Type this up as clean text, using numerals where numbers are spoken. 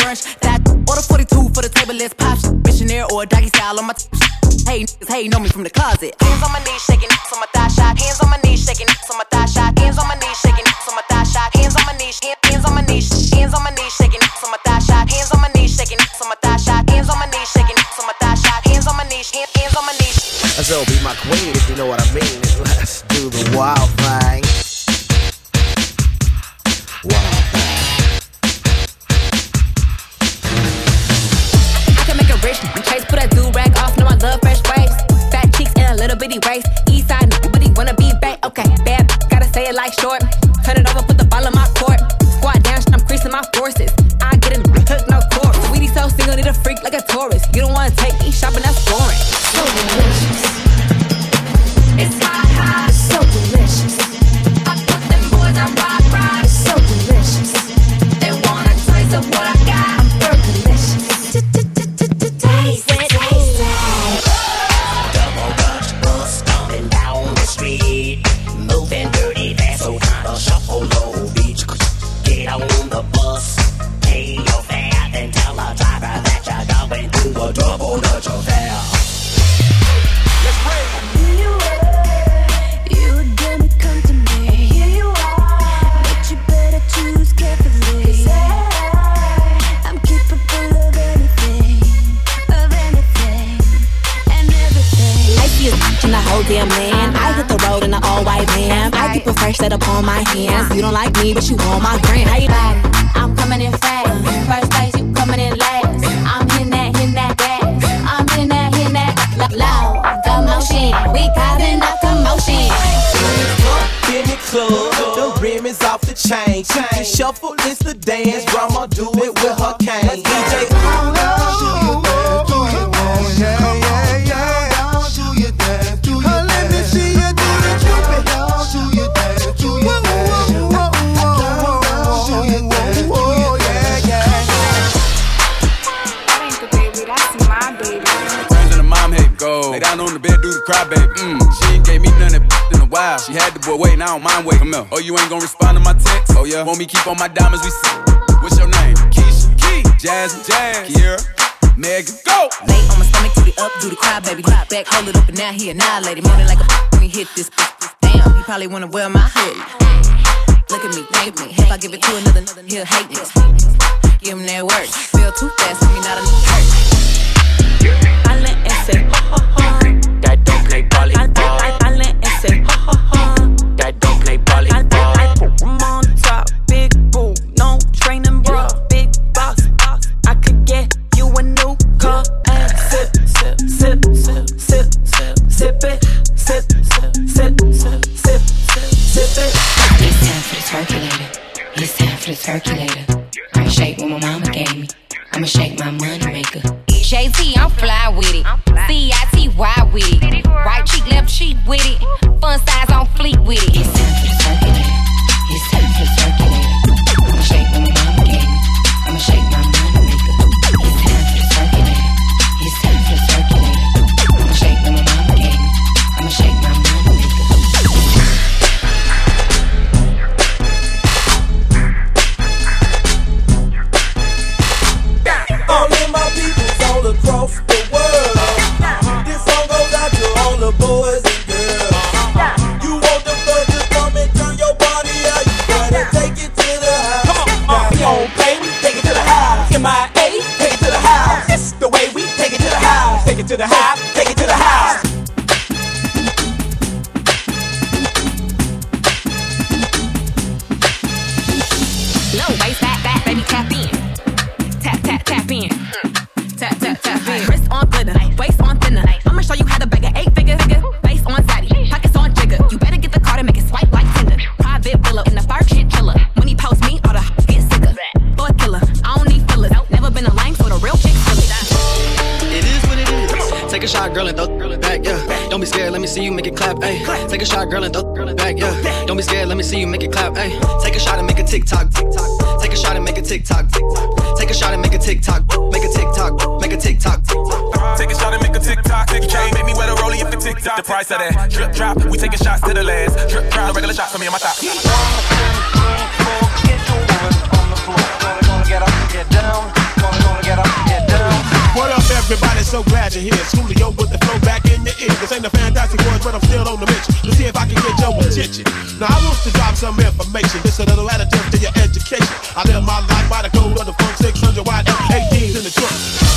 brunch. That order 42 for the table, let's pop shit. Missionary or doggy style on my hey, niggas, hey, know me from the closet. Hands on my knees, shaking ass on my thigh shot. Hands on my knees, shaking ass on my thigh shot. Hands on my knees, shaking ass on my thigh shot. Hands on my knees, hands on my knees, hands on my knees, shaking ass on my thigh shot. Hands on my knees, shaking ass on my thigh shot. Hands on my knees, shaking ass on my thigh shot. Hands on my knees, hands on my knees. So be my queen if you know what I mean. Let's do the wild thing. Wild thing. I can make a rich and chase, put that do-rag off. Know I love fresh waves, fat cheeks and a little bitty waist. East side, but he wanna be back. Okay, bad, gotta say it like short. Turn it over, put the ball in my court. Squat down, I'm creasing my forces. I get it, hook, no core. Sweetie so single, need a freak like a tourist. You don't wanna take me shopping, that's boring. So delicious. It's hot, hot, so delicious. I put them boys on ride, it's so delicious. They want a taste of what I got. I'm burgerlicious. Taste it, taste it. Double Dutch bus coming down the street, moving dirty fast, so time to shuffle low beach. Get on the bus, pay your fare, then tell the driver that you're going to a Double Dutch affair. Let's break. Damn man, I hit the road in an all-white van. I keep a fresh set up on my hands. You don't like me, but you want my grand. How you like it? I'm coming in fast. First place, you coming in last. I'm hitting that gas. I'm hitting that loud. Commotion, we causing a commotion. In the club, the rim is off the chain. She shuffle is the dance. Grandma do it with her cane. DJ, lay down on the bed, do the cry, baby. She ain't gave me none of that in a while. She had the boy waiting, I don't mind waiting. Come here. Oh, you ain't gonna respond to my text? Oh, yeah. Want me keep on my diamonds, we see. What's your name? Keisha, Key, Jasmine, Kiera, Megan, go! Lay on my stomach, do the up, do the cry, baby. Look back, hold it up, and now he annihilated. Moaning like a when he hit this. Damn, he probably wanna wear my hoodie. Look at me, think me. If I give it to another, he'll hate me. Give him that work. Feel too fast, I mean, not enough hurt. I let and say, ha ha ha. That don't play volleyball. I let and say, ha ha ha. That don't play volleyball. I'm on top, big boo, no training bra, big boss. I could get you a new car and sip, sip, sip, sip, sip, sip, sip it, sip, sip, sip, sip, sip, sip it. It's time for the circulator. It's time for the circulator. I shake what my mama gave me. I'ma shake my money maker. JT, I'm fly with it. CITY with it. Right cheek, left cheek with it. Fun size on fleek with it. It's time for the circulator. It's time for the circulator. I'ma shake what my mama gave me. I'ma shake my money maker. It's time for the circulator. It's time for the circulator. I'ma shake what my mama gave me. I'ma shake my money maker. all of my peoples all across the world. This song goes out to all the boys and girls. You want the fun, just come and turn your body out. You gotta take it to the house. Come on, baby, take it to the house. MIA, take it to the house. It's the way we take it to the house. Take it to the house, take it to the house. Low waist, fat, baby, tap in. Tap, tap, tap in. Tap, tap, tap in. Wrist on glitter, waist on thinner. I'ma show you how to bag an 8-figure. Face on zaddy, pockets on jigger. You better get the card and make it swipe like Tinder. Private villa in the fire shit killer. When he post me, all the get sicker. Boy killer, I don't need fillers. Never been a lame, so the real chick feel it. It is what it is. Take a shot, girl, and throw it back, yeah. Don't be scared, let me see you make it clap, ayy. Take a shot, girl, and throw it back, yeah. Don't be scared, let me see you make it clap, ayy. Take a shot and make a TikTok, TikTok. Take a shot and make a TikTok, TikTok. Take a shot and make a TikTok, make a TikTok, make a TikTok. Take a shot and make a TikTok. Can't make me wear a rollie if the TikTok. The price of that drip drop. We taking shots to the last. Drip drop. No regular shot for me and my top. Get your woman on the floor. Gonna get up, get down. so glad you're here. Schoolio with the flow back in your ear. This ain't a fantastic voice, but I'm still on the mission to see if I can get your attention. Now I want to drop some information, just a little additive to your education. I live my life by the code of the funk 600 watt F18s in the trunk.